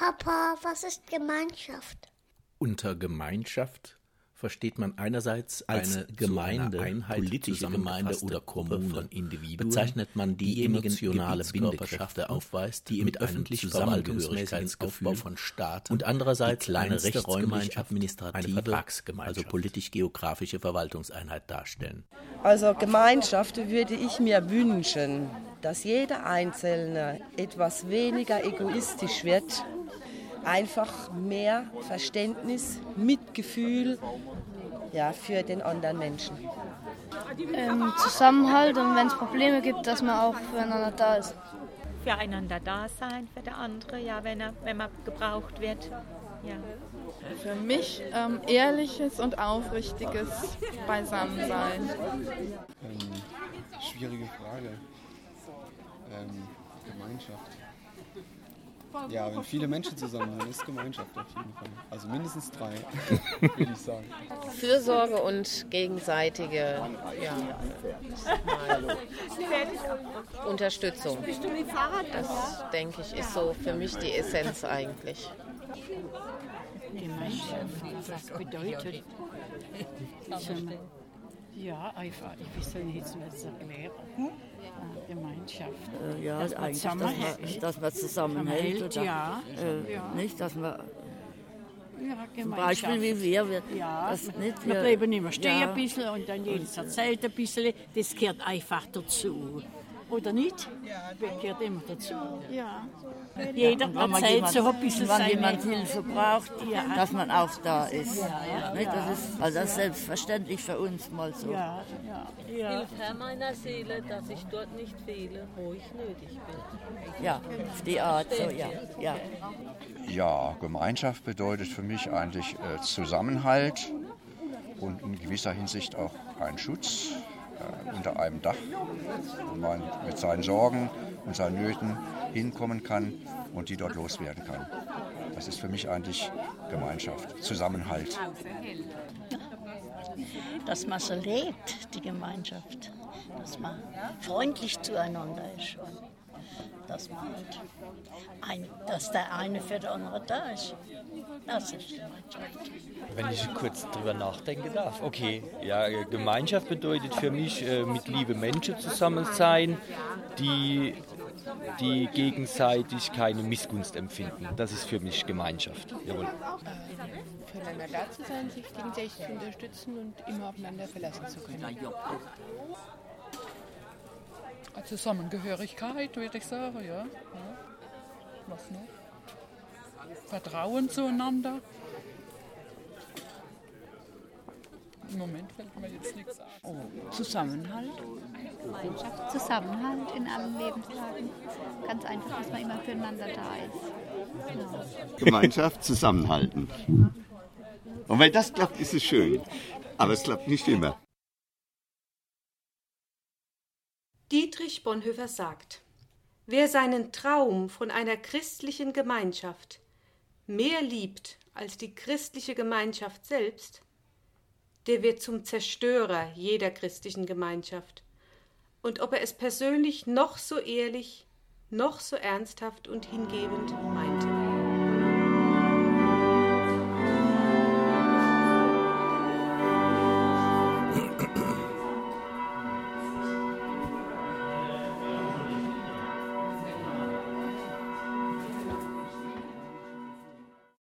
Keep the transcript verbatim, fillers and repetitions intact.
Papa, was ist Gemeinschaft? Unter Gemeinschaft versteht man einerseits als eine Gemeinde, Einheit, politische Gemeinde oder Kommune von Individuen, bezeichnet man diejenigen emotionale Bindekräfte aufweist, die mit öffentlich Verwaltungsmäßigkeitsaufbau von Staaten und andererseits eine rechtsräumlich-administrative, also politisch-geografische Verwaltungseinheit darstellen. Also Gemeinschaft würde ich mir wünschen, dass jeder Einzelne etwas weniger egoistisch wird, einfach mehr Verständnis, Mitgefühl, ja, für den anderen Menschen. Ähm, Zusammenhalt und wenn es Probleme gibt, dass man auch füreinander da ist. Füreinander da sein, für der andere, ja, wenn, er, wenn man gebraucht wird. Ja. Für mich ähm, ehrliches und aufrichtiges Beisammensein. Ähm, schwierige Frage. Ähm, Gemeinschaft. Ja, wenn viele Menschen zusammen sind, ist Gemeinschaft auf jeden Fall. Also mindestens drei, würde ich sagen. Fürsorge und gegenseitige ja, mal, Unterstützung. Das, denke ich, ist so für mich die Essenz eigentlich. Gemeinschaft, was bedeutet? Ja, einfach, ich weiß nicht, wie es erklären. Gemeinschaft. Äh, ja, dass eigentlich, dass man, dass man zusammenhält. Oder, ja, äh, ja. Nicht, dass man ja, zum Beispiel wie wir, wir, ja, das nicht, wir, wir bleiben immer stehen ja. ein bisschen und dann jedes erzählt ein bisschen. Das gehört einfach dazu. Oder nicht? Das gehört immer dazu. Ja. Jeder ja, erzählt jemand, so ein bisschen wenn seine... jemand Hilfe braucht, ja. dass man auch da ist. Ja, ja, nicht? ja. Das ist also das ist selbstverständlich für uns mal so. Ja, ja, ja. Hilf Herr meiner Seele, dass ich dort nicht fehle, wo ich nötig bin. Ja, auf die Art so, ja. Ja, ja Gemeinschaft bedeutet für mich eigentlich äh, Zusammenhalt und in gewisser Hinsicht auch ein Schutz äh, unter einem Dach, wo man mit seinen Sorgen und seinen Nöten hinkommen kann und die dort loswerden kann. Das ist für mich eigentlich Gemeinschaft, Zusammenhalt. Dass man so lebt, die Gemeinschaft, dass man freundlich zueinander ist und dass man halt ein, dass der eine für den anderen da ist. Das ist Gemeinschaft. Wenn ich kurz drüber nachdenken darf. Okay, ja, Gemeinschaft bedeutet für mich, mit lieben Menschen zusammen sein, die, die gegenseitig keine Missgunst empfinden. Das ist für mich Gemeinschaft. Jawohl. Füreinander da zu sein, sich gegenseitig zu unterstützen und immer aufeinander verlassen zu können. Zusammengehörigkeit, würde ich sagen, ja. ja. Was noch? Vertrauen zueinander. Im Moment fällt mir jetzt nichts ein. Oh, Zusammenhalt. Gemeinschaft, Zusammenhalt in allen Lebenslagen. Ganz einfach, dass man immer füreinander da ist. Genau. Gemeinschaft, zusammenhalten. Und wenn das klappt, ist es schön. Aber es klappt nicht immer. Dietrich Bonhoeffer sagt, wer seinen Traum von einer christlichen Gemeinschaft mehr liebt als die christliche Gemeinschaft selbst, der wird zum Zerstörer jeder christlichen Gemeinschaft. Und ob er es persönlich noch so ehrlich, noch so ernsthaft und hingebend meint.